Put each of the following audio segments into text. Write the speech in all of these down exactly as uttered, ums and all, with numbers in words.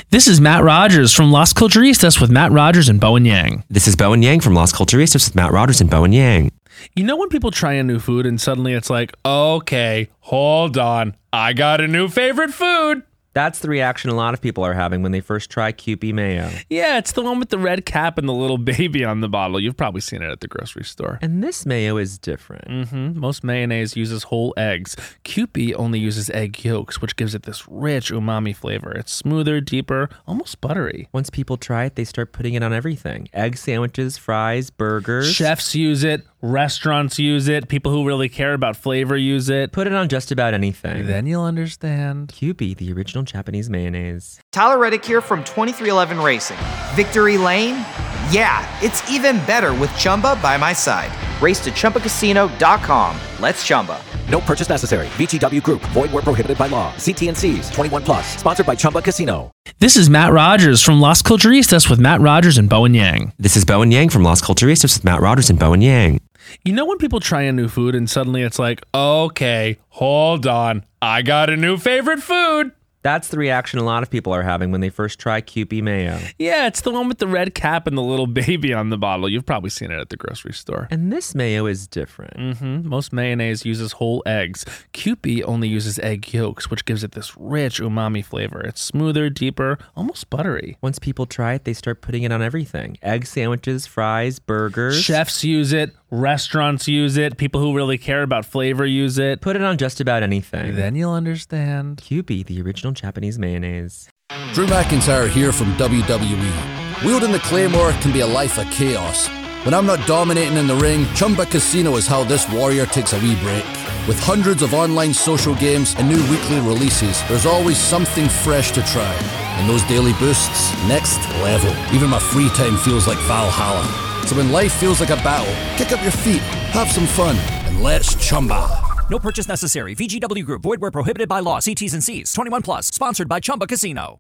This is Matt Rogers from Las Culturistas with Matt Rogers and Bowen Yang. This is Bowen Yang from Las Culturistas with Matt Rogers and Bowen Yang. You know when people try a new food and suddenly it's like, okay, hold on, I got a new favorite food. That's the reaction a lot of people are having when they first try Kewpie mayo. Yeah, it's the one with the red cap and the little baby on the bottle. You've probably seen it at the grocery store. And this mayo is different. Mm-hmm. Most mayonnaise uses whole eggs. Kewpie only uses egg yolks, which gives it this rich umami flavor. It's smoother, deeper, almost buttery. Once people try it, they start putting it on everything. Egg sandwiches, fries, burgers. Chefs use it. Restaurants use it. People who really care about flavor use it. Put it on just about anything. Then you'll understand. Kewpie, the original Japanese mayonnaise. Tyler Reddick here from twenty-three eleven Racing. Victory Lane? Yeah, it's even better with Chumba by my side. Race to Chumba Casino dot com. Let's Chumba. No purchase necessary. V G W Group. Void where prohibited by law. See T and C's. twenty-one plus. Sponsored by Chumba Casino. This is Matt Rogers from Las Culturistas with Matt Rogers and Bowen Yang. This is Bowen Yang from Las Culturistas with Matt Rogers and Bowen Yang. You know when people try a new food and suddenly it's like, okay, hold on, I got a new favorite food. That's the reaction a lot of people are having when they first try Kewpie mayo. Yeah, it's the one with the red cap and the little baby on the bottle. You've probably seen it at the grocery store. And this mayo is different. Mm-hmm. Most mayonnaise uses whole eggs. Kewpie only uses egg yolks, which gives it this rich umami flavor. It's smoother, deeper, almost buttery. Once people try it, they start putting it on everything. Egg sandwiches, fries, burgers. Chefs use it. Restaurants use it. People who really care about flavor use it. Put it on just about anything. Then you'll understand. Kewpie, the original Japanese mayonnaise. Drew McIntyre here from W W E. Wielding the Claymore can be a life of chaos. When I'm not dominating in the ring, Chumba Casino is how this warrior takes a wee break. With hundreds of online social games and new weekly releases, there's always something fresh to try. And those daily boosts, next level. Even my free time feels like Valhalla. So when life feels like a battle, kick up your feet, have some fun, and let's Chumba. No purchase necessary. V G W Group. Void where prohibited by law. See T's and C's. twenty-one plus. Sponsored by Chumba Casino.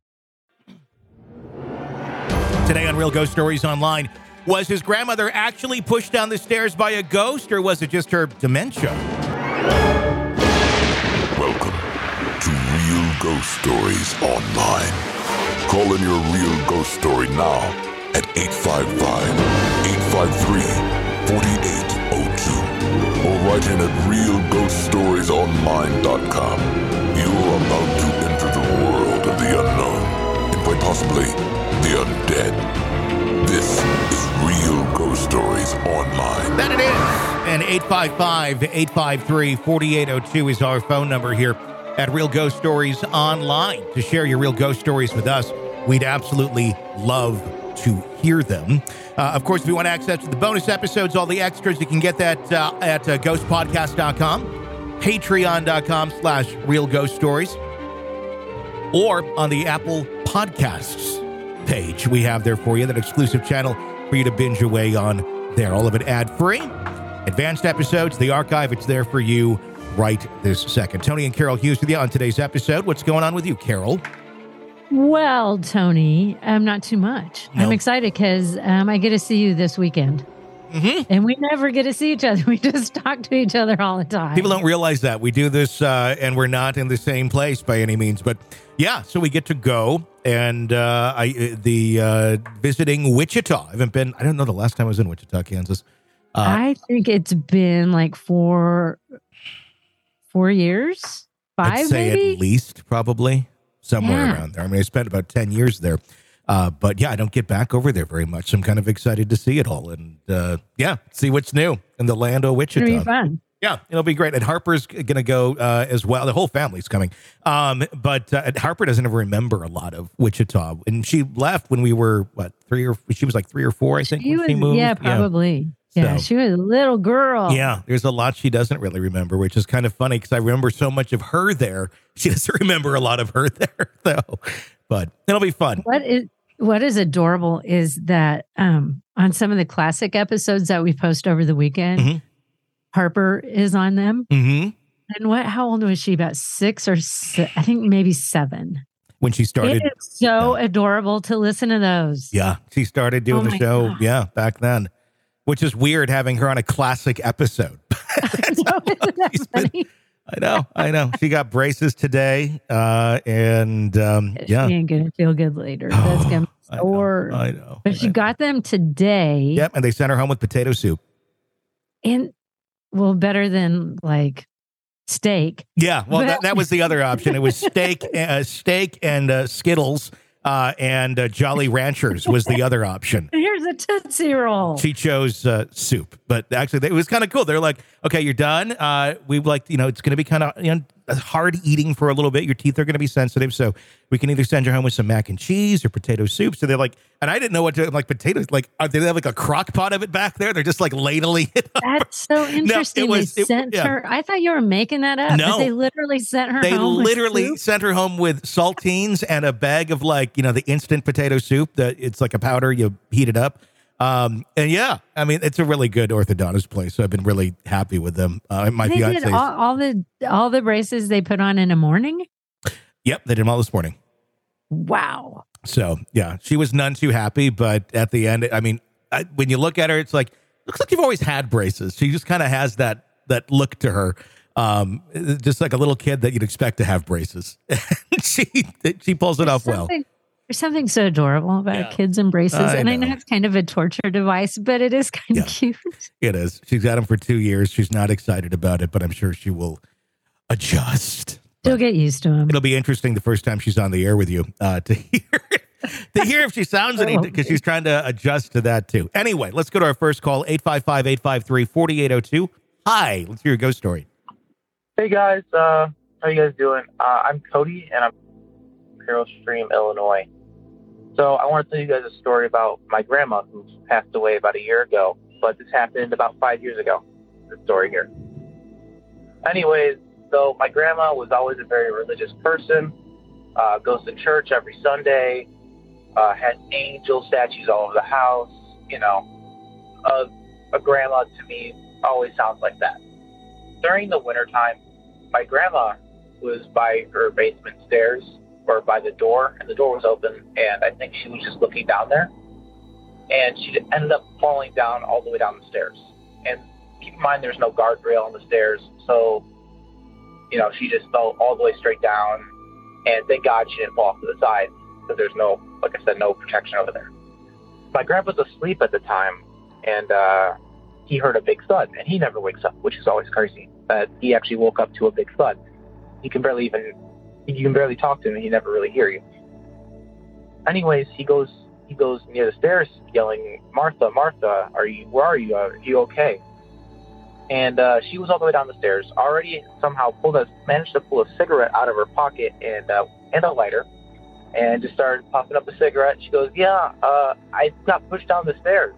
Today on Real Ghost Stories Online, was his grandmother actually pushed down the stairs by a ghost, or was it just her dementia? Welcome to Real Ghost Stories Online. Call in your real ghost story now at eight five five, eight five three, four eight zero two or write in at real ghost stories online dot com. You are about to enter the world of the unknown and quite possibly the undead. This is Real Ghost Stories Online. That it is. And eight five five, eight five three, four eight zero two is our phone number here at Real Ghost Stories Online. To share your real ghost stories with us, we'd absolutely love to hear them. Uh, of course, if you want access to the bonus episodes, all the extras, you can get that uh, at uh, ghost podcast dot com, patreon dot com slash real ghost stories, or on the Apple Podcasts page we have there for you, that exclusive channel for you to binge away on there. All of it ad-free. Advanced episodes, the archive, it's there for you right this second. Tony and Carol Hughes with you on today's episode. What's going on with you, Carol? Well, Tony, um, not too much. No. I'm excited because um, I get to see you this weekend. Mm-hmm. And we never get to see each other. We just talk to each other all the time. People don't realize that. We do this uh, and we're not in the same place by any means. But yeah, so we get to go. And uh, I the uh, visiting Wichita. I haven't been, I don't know the last time I was in Wichita, Kansas. Uh, I think it's been like four, four years, five I'd say maybe? at least, probably. Somewhere Yeah. around there. I mean, I spent about ten years there. Uh, but yeah, I don't get back over there very much. So I'm kind of excited to see it all. And uh, yeah, see what's new in the land of Wichita. It'll be fun. Yeah, it'll be great. And Harper's going to go uh, as well. The whole family's coming. Um, but uh, Harper doesn't ever remember a lot of Wichita. And she left when we were, what, three or, she was like three or four, I think, She when was, she moved. yeah, probably. Yeah, So- she was a little girl. Yeah, there's a lot she doesn't really remember, which is kind of funny because I remember so much of her there. She doesn't remember a lot of her there, though. But it'll be fun. What is what is adorable is that um, on some of the classic episodes that we post over the weekend, Mhm. Harper is on them. Mm-hmm. And what? How old was she? About six or se- I think maybe seven. When she started. It is so adorable to listen to those. Yeah, she started doing Oh the my show. God. Yeah, back then, which is weird having her on a classic episode. I know, isn't that She's been- funny? I know, I know. She got braces today, uh, and um, yeah, she ain't gonna feel good later. That's gonna be I know, sore. I know. But she got them today. Yep, and they sent her home with potato soup. And well, better than like steak. Yeah, well, But- that, that was the other option. It was steak, uh, steak, and uh, Skittles, uh, and uh, Jolly Ranchers was the other option. Here's a Tootsie Roll. She chose uh, soup, but actually it was kind of cool. They're like, okay, you're done. Uh, we like, you know, it's going to be kind of you know, hard eating for a little bit. Your teeth are going to be sensitive. So we can either send you home with some mac and cheese or potato soup. So they're like, and I didn't know what to, like potatoes, like, are they have like a crock pot of it back there? They're just like ladling it. That's so interesting. was- they it- sent yeah. her. I thought you were making that up. No. But they literally sent her They home. with literally soup? sent her home with saltines and a bag of like, you know, the instant potato soup that it's like a powder, you heat it up. Um, and yeah, I mean, it's a really good orthodontist place. So I've been really happy with them. Uh, my They fiance, did all, all the all the braces they put on in the morning. yep, they did them all this morning. Wow. So yeah, she was none too happy, but at the end, I mean, I, when you look at her, it's like, looks like you've always had braces. She just kind of has that, that look to her. Um, just like a little kid that you'd expect to have braces. she, she pulls it There's off well. something- There's something so adorable about Yeah. kids and braces. I and I know know. it's kind of a torture device, but it is kind Yeah. of cute. It is. She's had them for two years. She's not excited about it, but I'm sure she will adjust. She'll get used to them. It'll be interesting the first time she's on the air with you uh, to hear to hear if she sounds any because she's trying to adjust to that too. Anyway, let's go to our first call, eight five five, eight five three, four eight zero two. Hi, let's hear your ghost story. Hey guys, uh, how you guys doing? Uh, I'm Cody, and I'm from Carroll Stream, Illinois. So I want to tell you guys a story about my grandma who passed away about a year ago, but this happened about five years ago. The story here. Anyways, so my grandma was always a very religious person. Uh, goes to church every Sunday. Uh, has angel statues all over the house. You know, uh, a grandma to me always sounds like that. During the wintertime, my grandma was by her basement stairs or by the door, and the door was open, and I think she was just looking down there. And she ended up falling down all the way down the stairs. And keep in mind, there's no guardrail on the stairs, so, you know, she just fell all the way straight down. And thank God she didn't fall off to the side, because there's no, like I said, no protection over there. My grandpa's asleep at the time, and uh, he heard a big thud, and he never wakes up, which is always crazy. That he actually woke up to a big thud. You can barely even, you can barely talk to him, and he never really hear you. Anyways, he goes, he goes near the stairs, yelling, "Martha, Martha, are you? Where are you? Are you okay?" And uh, she was all the way down the stairs, already somehow pulled a, managed to pull a cigarette out of her pocket and uh, and a lighter, and just started puffing up a cigarette. She goes, "Yeah, uh, I got pushed down the stairs."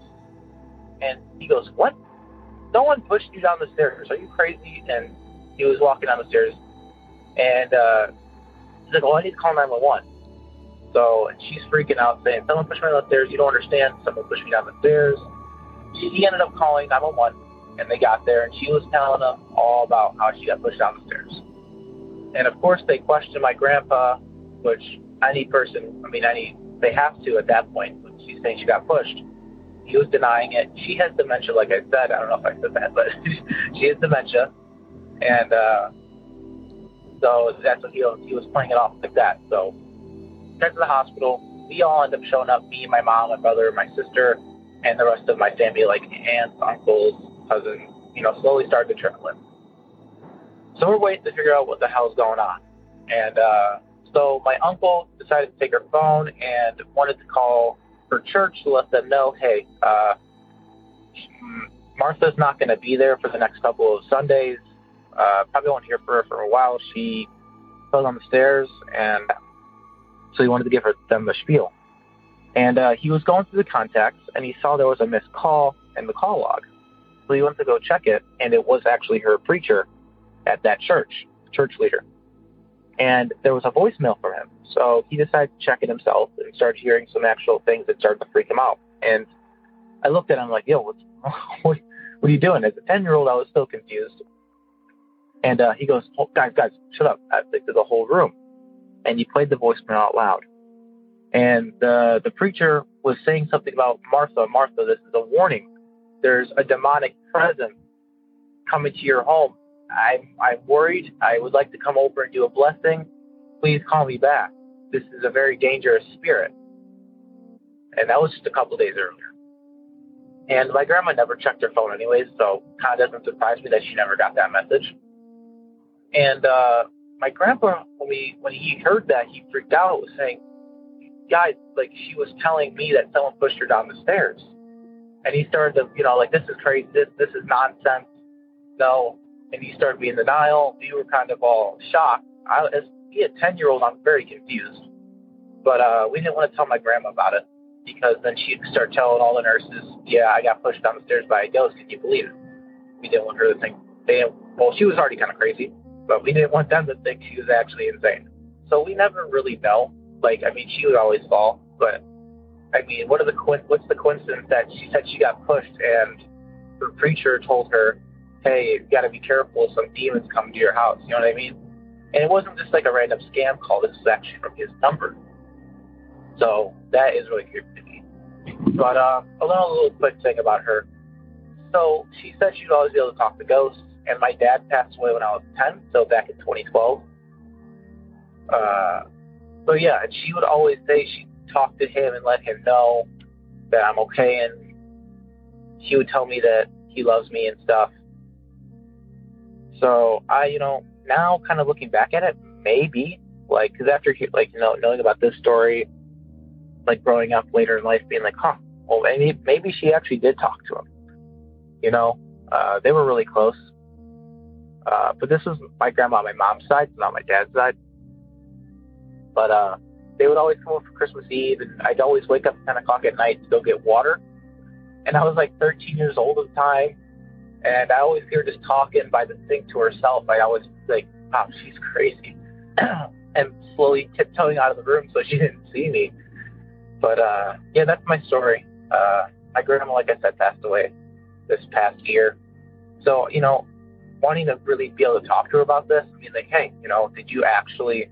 And he goes, "What? No one pushed you down the stairs. Are you crazy?" And he was walking down the stairs, and uh, he's like, "Oh, I need to call nine one one." So and she's freaking out, saying, "Someone pushed me down the stairs. You don't understand. Someone pushed me down the stairs." She, he ended up calling nine one one, and they got there, and she was telling them all about how she got pushed down the stairs. And of course, they questioned my grandpa, which any person, I mean, any they have to at that point. When she's saying she got pushed, he was denying it. She has dementia, like I said. I don't know if I said that, but she has dementia, and uh, so that's what he was, he was playing it off like that. So, got to the hospital. We all end up showing up. Me, my mom, my brother, my sister, and the rest of my family, like aunts, uncles, cousins. You know, slowly started to trickle in. So we're waiting to figure out what the hell's going on, and uh, so my uncle decided to take her phone and wanted to call her church to let them know, hey, uh, Martha's not going to be there for the next couple of Sundays. Uh, probably won't hear from her for a while. She fell down the stairs, and so he wanted to give her them the spiel. And uh, he was going through the contacts, and he saw there was a missed call in the call log. So he went to go check it, and it was actually her preacher at that church, church leader. And there was a voicemail from him. So he decided to check it himself and started hearing some actual things that started to freak him out. And I looked at him like, yo, what's, what, what are you doing? As a ten-year-old, I was still confused. And uh, he goes, oh, guys, guys, shut up. I think there's a whole room. And he played the voicemail out loud. And the, the preacher was saying something about Martha, Martha, this is a warning. There's a demonic presence coming to your home, I'm, I'm worried. I would like to come over and do a blessing. Please call me back. This is a very dangerous spirit. And that was just a couple of days earlier. And my grandma never checked her phone anyways, so kind of doesn't surprise me that she never got that message. And uh, my grandpa, when we when he heard that, he freaked out, was saying, guys, like, she was telling me that someone pushed her down the stairs. And he started to, you know, like, this is crazy, this, this is nonsense, no. And he started being in denial. We were kind of all shocked. I, as being a ten-year-old, I'm very confused. But uh, we didn't want to tell my grandma about it, because then she'd start telling all the nurses, yeah, I got pushed down the stairs by a ghost. Can you believe it? We didn't want her to think, they, well, she was already kind of crazy, but we didn't want them to think she was actually insane. So we never really know. Like, I mean, she would always fall, but, I mean, what are the what's the coincidence that she said she got pushed and her preacher told her, hey, you got to be careful, some demons come to your house, you know what I mean? And it wasn't just like a random scam call. This was actually from his number. So that is really good to me. But uh, a little, little quick thing about her. So she said she'd always be able to talk to ghosts, and my dad passed away when I was ten, so back in twenty twelve. Uh, so yeah, and she would always say she'd talk to him and let him know that I'm okay, and he would tell me that he loves me and stuff. So I, you know, now kind of looking back at it, maybe, like, because after, like, you know, knowing about this story, like, growing up later in life, being like, huh, well, maybe, maybe she actually did talk to him. You know, uh, they were really close. Uh, but this was my grandma on my mom's side, not my dad's side. But uh, they would always come over for Christmas Eve, and I'd always wake up at ten o'clock at night to go get water. And I was like thirteen years old at the time, and I always hear her just talking by the sink to herself. I always like, wow, she's crazy. And slowly tiptoeing out of the room so she didn't see me. But uh, yeah, that's my story. Uh, my grandma, like I said, passed away this past year. So, you know, wanting to really be able to talk to her about this, I mean, like, hey, you know, did you actually,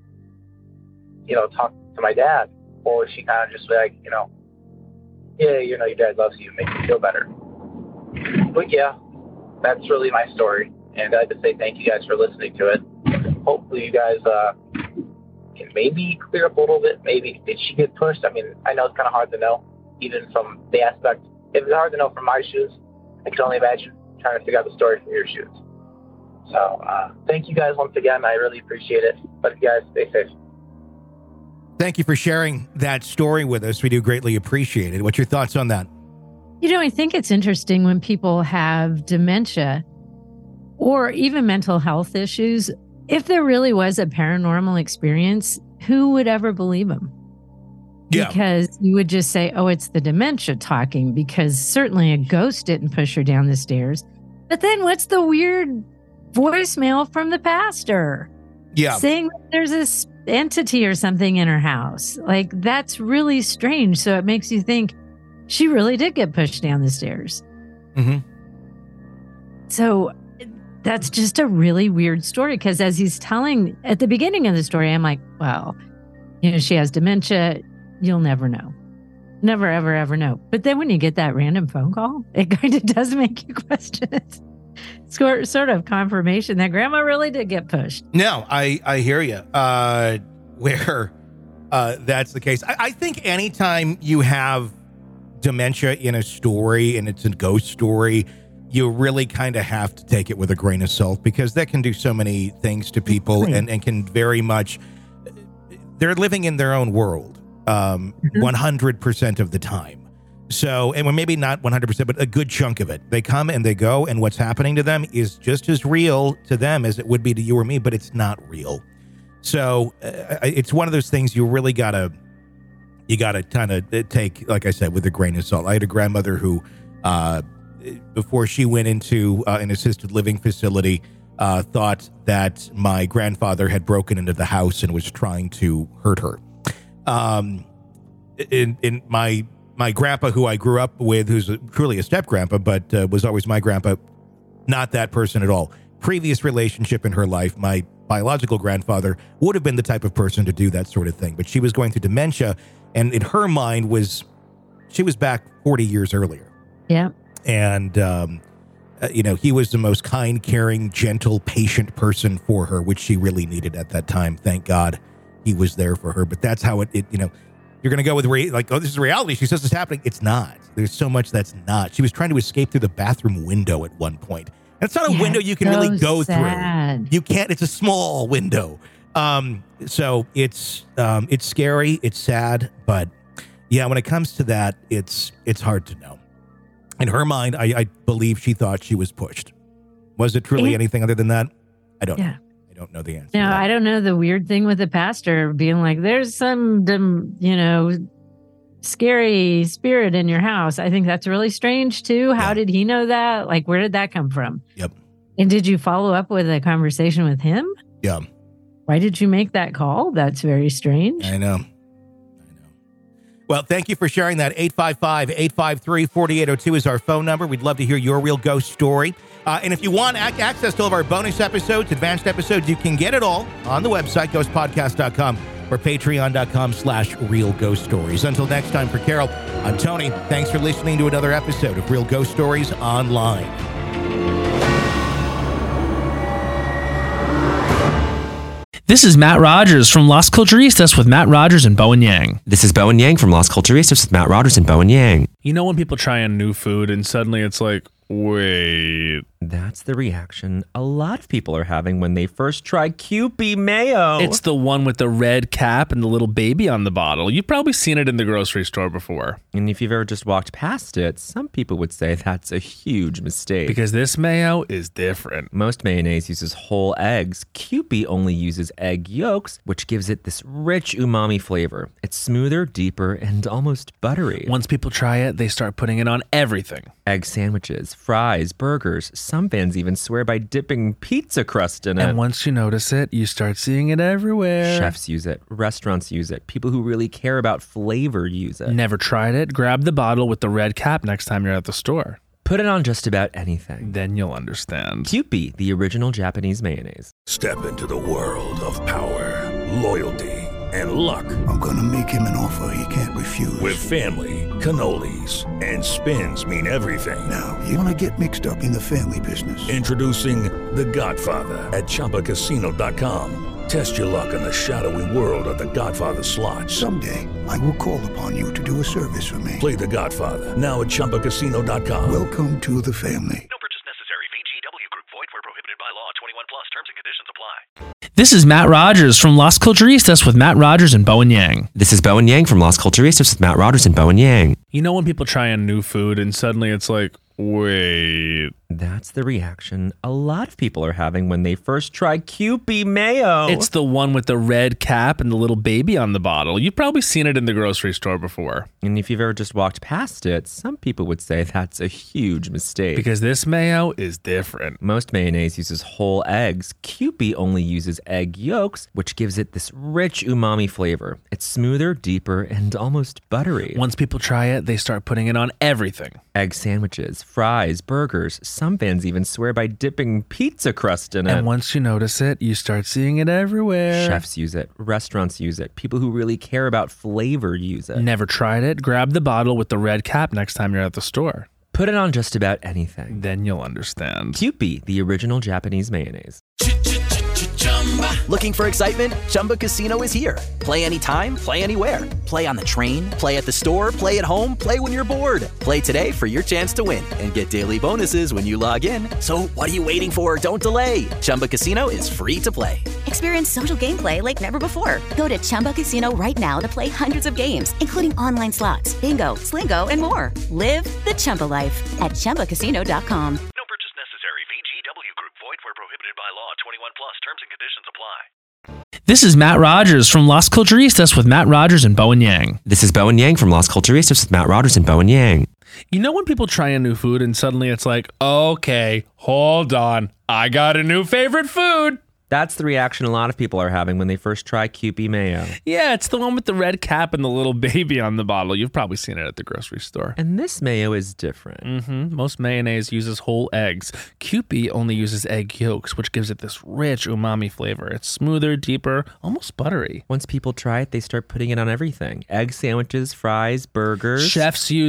you know, talk to my dad? Or was she kind of just like, you know, yeah, you know, your dad loves you, make you feel better. But yeah, that's really my story. And I'd like to say thank you guys for listening to it. Hopefully you guys uh, can maybe clear up a little bit. Maybe, did she get pushed? I mean, I know it's kind of hard to know, even from the aspect. If it's hard to know from my shoes, I can only imagine trying to figure out the story from your shoes. So uh, thank you guys once again. I really appreciate it. But you guys, stay safe. Thank you for sharing that story with us. We do greatly appreciate it. What's your thoughts on that? You know, I think it's interesting when people have dementia or even mental health issues. If there really was a paranormal experience, who would ever believe them? Yeah. Because you would just say, oh, it's the dementia talking, because certainly a ghost didn't push her down the stairs. But then what's the weird voicemail from the pastor? Yeah. Saying that there's this entity or something in her house. Like, that's really strange. So it makes you think she really did get pushed down the stairs. Mm-hmm. So that's just a really weird story, because as he's telling at the beginning of the story, I'm like, well, you know, she has dementia. You'll never know. Never, ever, ever know. But then when you get that random phone call, it kind of does make you question it. It's sort of confirmation that grandma really did get pushed. No, I, I hear you. Uh, where uh, that's the case. I, I think anytime you have dementia in a story and it's a ghost story, you really kind of have to take it with a grain of salt, because that can do so many things to people and, and can very much, they're living in their own world um, mm-hmm. one hundred percent of the time. So, and maybe not one hundred percent, but a good chunk of it. They come and they go, and what's happening to them is just as real to them as it would be to you or me, but it's not real. So uh, it's one of those things you really gotta, you gotta kind of take, like I said, with a grain of salt. I had a grandmother who, uh, before she went into uh, an assisted living facility, uh, thought that my grandfather had broken into the house and was trying to hurt her. Um, in, in my, my grandpa, who I grew up with, who's a, truly a step grandpa, but uh, was always my grandpa, not that person at all. Previous relationship in her life, my biological grandfather would have been the type of person to do that sort of thing, but she was going through dementia, and in her mind was, she was back forty years earlier. Yeah. And um, uh, you know, he was the most kind, caring, gentle, patient person for her, which she really needed at that time. Thank God he was there for her. But that's how it, it you know, you're going to go with re- like, oh, this is reality. She says it's happening. It's not. There's so much that's not. She was trying to escape through the bathroom window at one point. And it's not a Yeah, window you can so really go sad. through. You can't. It's a small window. Um, so it's um, it's scary. It's sad. But yeah, when it comes to that, it's it's hard to know. In her mind, I, I believe she thought she was pushed. Was it truly It- anything other than that? I don't Yeah. know. I don't know the answer. No, to that. I don't know the weird thing with the pastor being like, there's some, dim- you know, scary spirit in your house. I think that's really strange too. How Yeah. did he know that? Like, where did that come from? Yep. And did you follow up with a conversation with him? Yeah. Why did you make that call? That's very strange. I know. I know. Well, thank you for sharing that. eight five five, eight five three, four eight zero two is our phone number. We'd love to hear your real ghost story. Uh, and if you want ac- access to all of our bonus episodes, advanced episodes, you can get it all on the website, ghost podcast dot com or patreon dot com slash real ghost stories. Until next time, for Carol, I'm Tony. Thanks for listening to another episode of Real Ghost Stories Online. This is Matt Rogers from Las Culturistas with Matt Rogers and Bowen Yang. This is Bowen Yang from Las Culturistas with Matt Rogers and Bowen Yang. You know when people try a new food and suddenly it's like, wait. That's the reaction a lot of people are having when they first try Kewpie mayo. It's the one with the red cap and the little baby on the bottle. You've probably seen it in the grocery store before. And if you've ever just walked past it, some people would say that's a huge mistake. Because this mayo is different. Most mayonnaise uses whole eggs. Kewpie only uses egg yolks, which gives it this rich umami flavor. It's smoother, deeper, and almost buttery. Once people try it, they start putting it on everything. Egg sandwiches, fries, burgers. Some fans even swear by dipping pizza crust in it. And once you notice it, you start seeing it everywhere. Chefs use it. Restaurants use it. People who really care about flavor use it. Never tried it? Grab the bottle with the red cap next time you're at the store. Put it on just about anything. Then you'll understand. Kewpie, the original Japanese mayonnaise. Step into the world of power, loyalty, and luck. I'm gonna make him an offer he can't refuse. With family, cannolis, and spins mean everything. Now, you wanna get mixed up in the family business. Introducing The Godfather at Chumba Casino dot com. Test your luck in the shadowy world of The Godfather slot. Someday, I will call upon you to do a service for me. Play The Godfather now at Chumba Casino dot com. Welcome to the family. No purchase necessary. V G W Group. Void where prohibited by law. twenty-one plus. Terms and conditions apply. This is Matt Rogers from Las Culturistas with Matt Rogers and Bowen Yang. This is Bowen Yang from Las Culturistas with Matt Rogers and Bowen Yang. You know when people try a new food and suddenly it's like, wait. That's the reaction a lot of people are having when they first try Kewpie mayo. It's the one with the red cap and the little baby on the bottle. You've probably seen it in the grocery store before. And if you've ever just walked past it, some people would say that's a huge mistake. Because this mayo is different. Most mayonnaise uses whole eggs. Kewpie only uses egg yolks, which gives it this rich umami flavor. It's smoother, deeper, and almost buttery. Once people try it, they start putting it on everything. Egg sandwiches, fries, burgers. Some fans even swear by dipping pizza crust in it. And once you notice it, you start seeing it everywhere. Chefs use it. Restaurants use it. People who really care about flavor use it. Never tried it? Grab the bottle with the red cap next time you're at the store. Put it on just about anything. Then you'll understand. Kewpie, the original Japanese mayonnaise. Looking for excitement? Chumba Casino is here. Play anytime, play anywhere. Play on the train, play at the store, play at home, play when you're bored. Play today for your chance to win and get daily bonuses when you log in. So what are you waiting for? Don't delay. Chumba Casino is free to play. Experience social gameplay like never before. Go to Chumba Casino right now to play hundreds of games, including online slots, bingo, Slingo, and more. Live the Chumba life at Chumba Casino dot com. No purchase necessary. V G W Group. Void where prohibited by law. twenty-one plus. Terms and conditions apply. This is Matt Rogers from Las Culturistas with Matt Rogers and Bowen Yang. This is Bowen Yang from Las Culturistas with Matt Rogers and Bowen Yang. You know when people try a new food and suddenly it's like, okay, hold on, I got a new favorite food. That's the reaction a lot of people are having when they first try Kewpie mayo. Yeah, it's the one with the red cap and the little baby on the bottle. You've probably seen it at the grocery store. And this mayo is different. Mm-hmm. Most mayonnaise uses whole eggs. Kewpie only uses egg yolks, which gives it this rich umami flavor. It's smoother, deeper, almost buttery. Once people try it, they start putting it on everything. Egg sandwiches, fries, burgers. Chefs use it.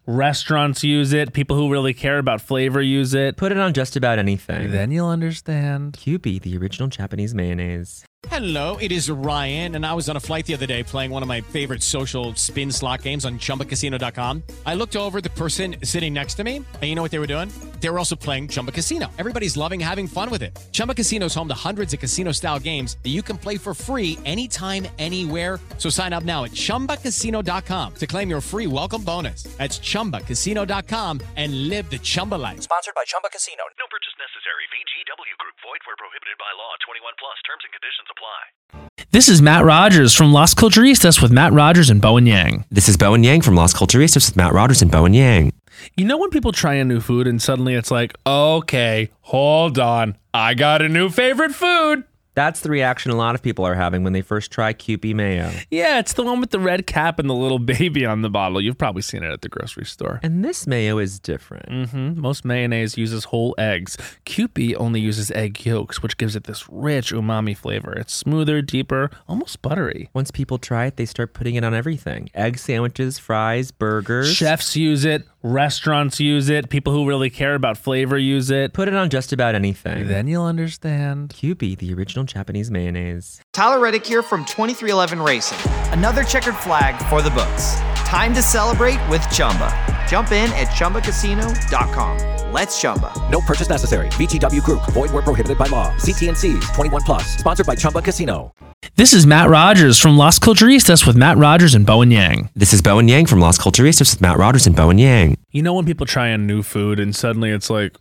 Restaurants use it. People who really care about flavor use it. Put it on just about anything. Then you'll understand. Kewpie, the original Japanese mayonnaise. Hello, it is Ryan, and I was on a flight the other day playing one of my favorite social spin slot games on Chumba Casino dot com. I looked over at the person sitting next to me, and you know what they were doing? They were also playing Chumba Casino. Everybody's loving having fun with it. Chumba Casino is home to hundreds of casino-style games that you can play for free anytime, anywhere. So sign up now at Chumba Casino dot com to claim your free welcome bonus. That's Chumba Casino dot com and live the Chumba life. Sponsored by Chumba Casino. No purchase necessary. V G W Group. Void where prohibited by law. twenty-one plus. Terms and conditions apply. This is Matt Rogers from Las Culturistas with Matt Rogers and Bowen Yang. This is Bowen Yang from Las Culturistas with Matt Rogers and Bowen Yang. You know when people try a new food and suddenly it's like, okay, hold on, I got a new favorite food. That's the reaction a lot of people are having when they first try Kewpie mayo. Yeah, it's the one with the red cap and the little baby on the bottle. You've probably seen it at the grocery store. And this mayo is different. Mm-hmm. Most mayonnaise uses whole eggs. Kewpie only uses egg yolks, which gives it this rich umami flavor. It's smoother, deeper, almost buttery. Once people try it, they start putting it on everything. Egg sandwiches, fries, burgers. Chefs use it. Restaurants use it. People who really care about flavor use it. Put it on just about anything. Then you'll understand. Kewpie, the original Japanese mayonnaise. Tyler Reddick here from twenty-three eleven Racing. Another checkered flag for the books. Time to celebrate with Chumba. Jump in at Chumba Casino dot com. Let's Chumba. No purchase necessary. V G W Group. Void where prohibited by law. See T N Cs. twenty-one plus. Sponsored by Chumba Casino. This is Matt Rogers from Las Culturistas with Matt Rogers and Bowen Yang. This is Bowen Yang from Las Culturistas with Matt Rogers and Bowen Yang. You know when people try a new food and suddenly it's like,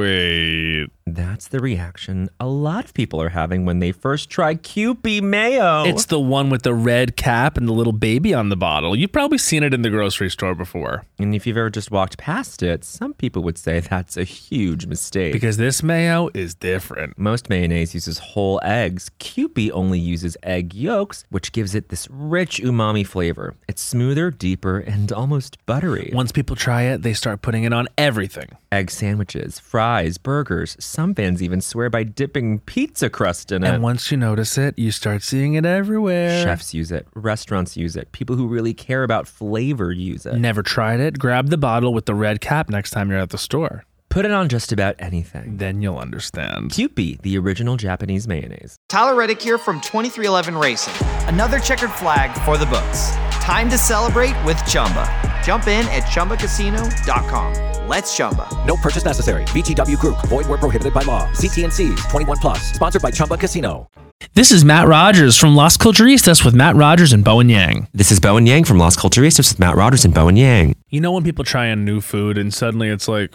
wait. That's the reaction a lot of people are having when they first try Kewpie mayo. It's the one with the red cap and the little baby on the bottle. You've probably seen it in the grocery store before. And if you've ever just walked past it, some people would say that's a huge mistake. Because this mayo is different. Most mayonnaise uses whole eggs. Kewpie only uses egg yolks, which gives it this rich umami flavor. It's smoother, deeper, and almost buttery. Once people try it, they start putting it on everything. Egg sandwiches, fries, burgers. Some fans even swear by dipping pizza crust in it. And once you notice it, you start seeing it everywhere. Chefs use it. Restaurants use it. People who really care about flavor use it. Never tried it? Grab the bottle with the red cap next time you're at the store. Put it on just about anything. Then you'll understand. Kewpie, the original Japanese mayonnaise. Tyler Reddick here from twenty-three eleven Racing. Another checkered flag for the books. Time to celebrate with Chumba. Jump in at Chumba Casino dot com. Let's Chumba. No purchase necessary. V G W Group. Void where prohibited by law. See T N Cs. twenty-one plus. Sponsored by Chumba Casino. This is Matt Rogers from Las Culturistas with Matt Rogers and Bowen Yang. This is Bowen Yang from Las Culturistas with Matt Rogers and Bowen Yang. You know when people try a new food and suddenly it's like,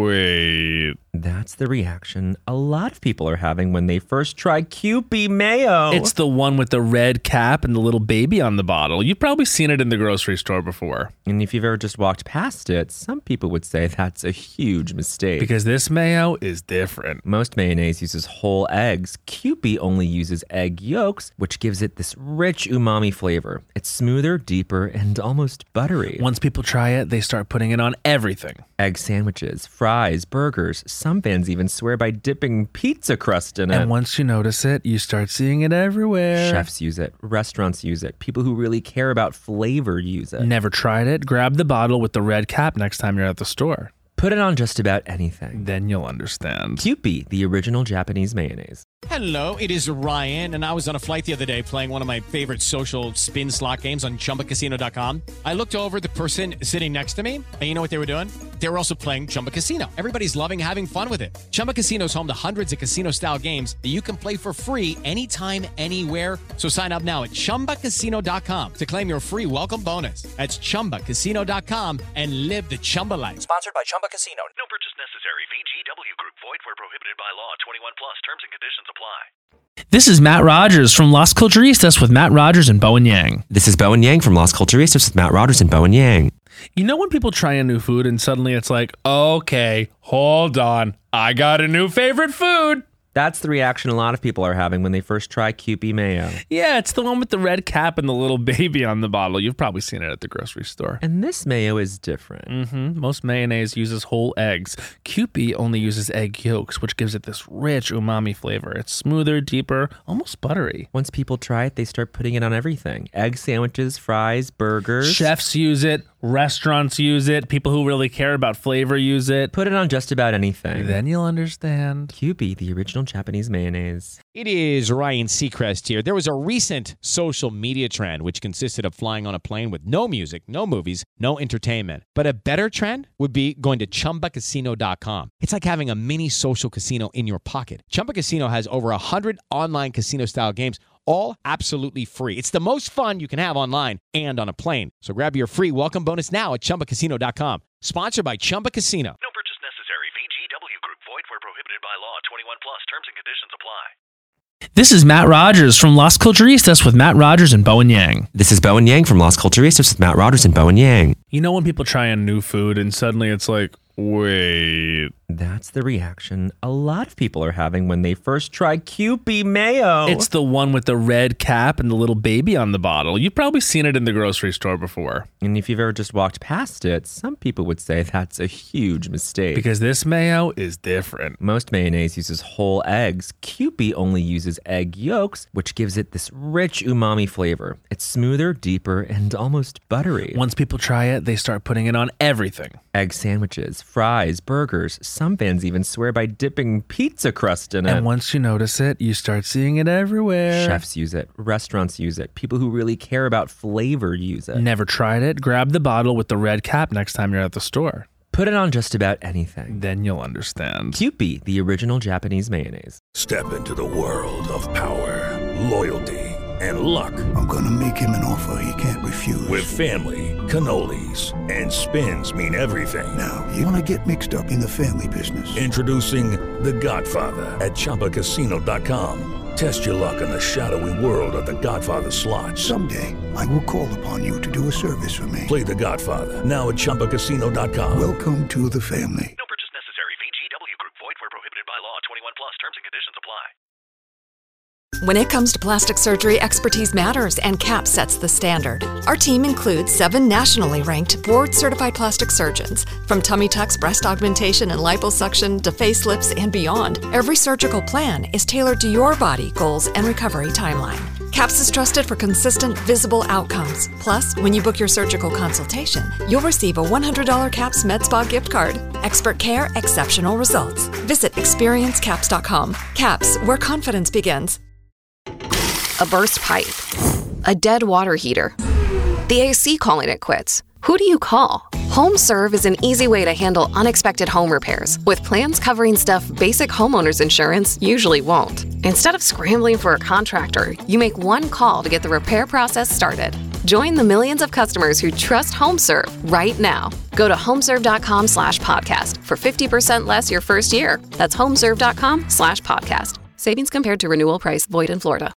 wait. That's the reaction a lot of people are having when they first try Kewpie mayo. It's the one with the red cap and the little baby on the bottle. You've probably seen it in the grocery store before. And if you've ever just walked past it, some people would say that's a huge mistake. Because this mayo is different. Most mayonnaise uses whole eggs. Kewpie only uses egg yolks, which gives it this rich umami flavor. It's smoother, deeper, and almost buttery. Once people try it, they start putting it on everything. Egg sandwiches, fries, burgers. Some fans even swear by dipping pizza crust in it. And once you notice it, you start seeing it everywhere. Chefs use it. Restaurants use it. People who really care about flavor use it. Never tried it? Grab the bottle with the red cap next time you're at the store. Put it on just about anything. Then you'll understand. Kewpie, the original Japanese mayonnaise. Hello, it is Ryan, and I was on a flight the other day playing one of my favorite social spin slot games on Chumba Casino dot com. I looked over at the person sitting next to me, and you know what they were doing? They were also playing Chumba Casino. Everybody's loving having fun with it. Chumba Casino is home to hundreds of casino-style games that you can play for free anytime, anywhere. So sign up now at Chumba Casino dot com to claim your free welcome bonus. That's Chumba Casino dot com and live the Chumba life. Sponsored by Chumba Casino. No purchase necessary. V G W Group. Void where prohibited by law. twenty-one plus. Terms and conditions apply. This is Matt Rogers from Las Culturistas with Matt Rogers and Bowen Yang. This is Bowen Yang from Las Culturistas with Matt Rogers and Bowen Yang. You know when people try a new food and suddenly it's like, okay, hold on, I got a new favorite food. That's the reaction a lot of people are having when they first try Kewpie mayo. Yeah, it's the one with the red cap and the little baby on the bottle. You've probably seen it at the grocery store. And this mayo is different. Mm-hmm. Most mayonnaise uses whole eggs. Kewpie only uses egg yolks, which gives it this rich umami flavor. It's smoother, deeper, almost buttery. Once people try it, they start putting it on everything. Egg sandwiches, fries, burgers. Chefs use it. Restaurants use it. People who really care about flavor use it. Put it on just about anything. Then you'll understand. Kewpie, the original Japanese mayonnaise. It is Ryan Seacrest here. There was a recent social media trend which consisted of flying on a plane with no music, no movies, no entertainment. But a better trend would be going to Chumba Casino dot com. It's like having a mini social casino in your pocket. Chumba Casino has over one hundred online casino-style games, all absolutely free. It's the most fun you can have online and on a plane. So grab your free welcome bonus now at Chumba Casino dot com. Sponsored by Chumba Casino. No purchase necessary. V G W Group. Void where prohibited by law. twenty-one plus. Terms and conditions apply. This is Matt Rogers from Las Culturistas with Matt Rogers and Bowen Yang. This is Bowen Yang from Las Culturistas with Matt Rogers and Bowen Yang. You know when people try a new food and suddenly it's like, wait. That's the reaction a lot of people are having when they first try Kewpie mayo. It's the one with the red cap and the little baby on the bottle. You've probably seen it in the grocery store before. And if you've ever just walked past it, some people would say that's a huge mistake. Because this mayo is different. Most mayonnaise uses whole eggs. Kewpie only uses egg yolks, which gives it this rich umami flavor. It's smoother, deeper, and almost buttery. Once people try it, they start putting it on everything. Egg sandwiches, fries, burgers. Some fans even swear by dipping pizza crust in it. And once you notice it, you start seeing it everywhere. Chefs use it. Restaurants use it. People who really care about flavor use it. Never tried it? Grab the bottle with the red cap next time you're at the store. Put it on just about anything. Then you'll understand. Kewpie, the original Japanese mayonnaise. Step into the world of power, loyalty, and luck. I'm gonna make him an offer he can't refuse. With family, cannolis, and spins mean everything. Now, you wanna get mixed up in the family business. Introducing The Godfather at Chumba Casino dot com. Test your luck in the shadowy world of The Godfather slot. Someday, I will call upon you to do a service for me. Play The Godfather, now at Chumba Casino dot com. Welcome to the family. No purchase necessary. V G W Group. Void where prohibited by law. twenty-one plus. Terms and conditions apply. When it comes to plastic surgery, expertise matters, and CAP sets the standard. Our team includes seven nationally ranked, board-certified plastic surgeons. From tummy tucks, breast augmentation, and liposuction to facelifts and beyond, every surgical plan is tailored to your body, goals, and recovery timeline. CAPS is trusted for consistent, visible outcomes. Plus, when you book your surgical consultation, you'll receive a one hundred dollars CAPS MedSpa gift card. Expert care, exceptional results. Visit experience caps dot com. CAPS, where confidence begins. A burst pipe, a dead water heater, the A C calling it quits. Who do you call? HomeServe is an easy way to handle unexpected home repairs with plans covering stuff basic homeowners insurance usually won't. Instead of scrambling for a contractor, you make one call to get the repair process started. Join the millions of customers who trust HomeServe right now. Go to homeserve dot com slash podcast for fifty percent less your first year. That's homeserve dot com slash podcast. Savings compared to renewal price, void in Florida.